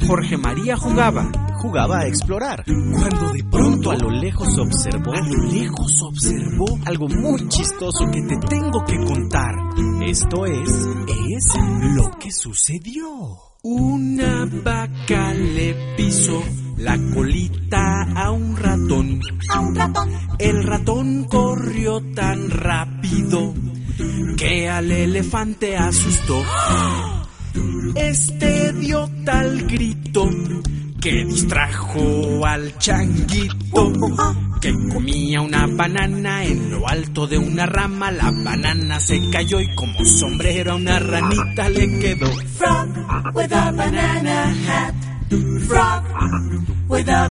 Jorge María jugaba a explorar, cuando de pronto a lo lejos observó algo muy chistoso que te tengo que contar. Esto es lo que sucedió. Una vaca le pisó la colita a un ratón. El ratón corrió tan rápido que al elefante asustó. Este dio tal grito que distrajo al changuito, que comía una banana en lo alto de una rama. La banana se cayó y como sombrero a una ranita le quedó. Frog with a banana hat. Frog with a